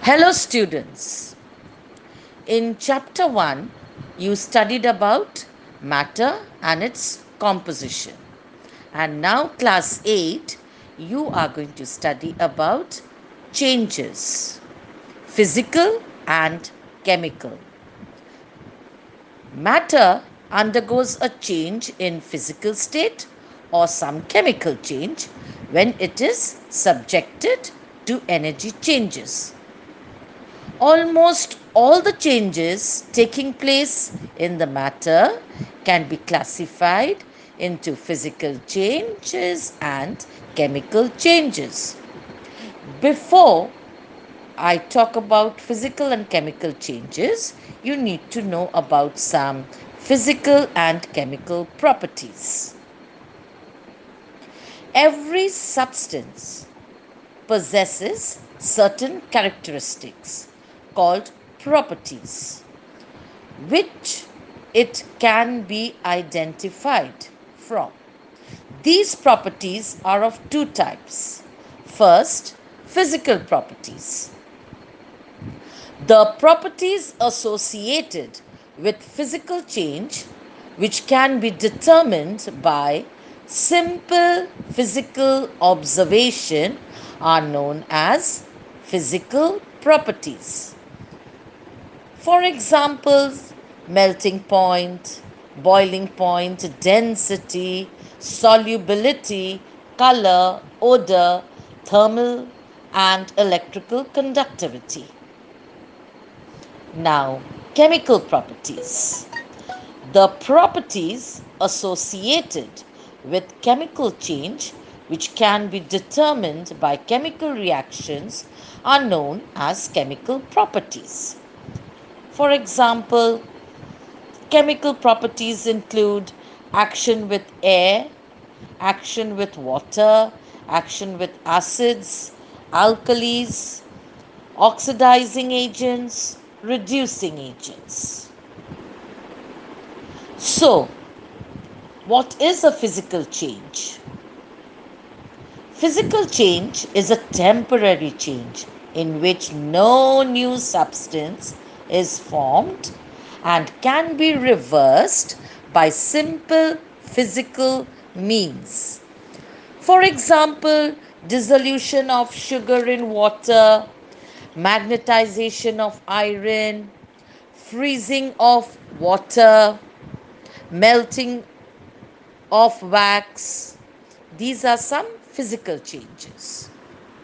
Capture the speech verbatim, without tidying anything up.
Hello, students. In chapter one, you studied about matter and its composition. And now, class eight, you are going to study about changes, physical and chemical. Matter undergoes a change in physical state or some chemical change when it is subjected to energy changes. Almost all the changes taking place in the matter can be classified into physical changes and chemical changes. Before I talk about physical and chemical changes, you need to know about some physical and chemical properties. Every substance possesses certain characteristics called properties, which it can be identified from. These properties are of two types. First, physical properties. The properties associated with physical change, which can be determined by simple physical observation, are known as physical properties. For example, melting point, boiling point, density, solubility, color, odor, thermal, and electrical conductivity. Now, chemical properties. The properties associated with chemical change, which can be determined by chemical reactions, are known as chemical properties. For example, chemical properties include action with air, action with water, action with acids, alkalis, oxidizing agents, reducing agents. So, what is a physical change? Physical change is a temporary change in which no new substance is formed and can be reversed by simple physical means. For example, dissolution of sugar in water, magnetization of iron, freezing of water, melting of wax. These are some physical changes.